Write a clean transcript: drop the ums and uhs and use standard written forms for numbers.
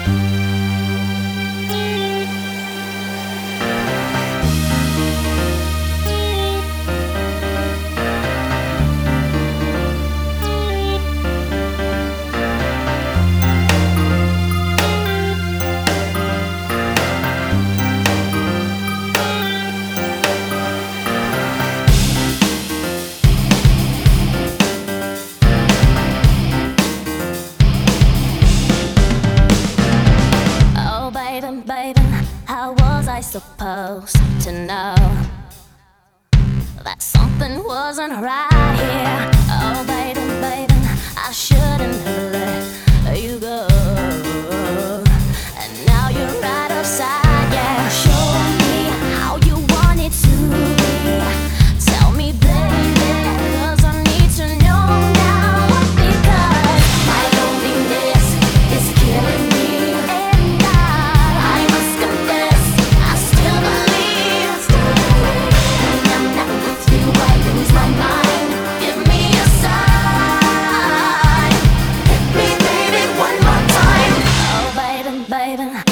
Baby, how was I supposed to know that something wasn't right here? Oh, baby, I shouldn't have let you go. And now you're right upside, yeah. Show me how you want it to be. Tell me, baby, 'cause I need to know now. Because my loneliness is killing me. Baby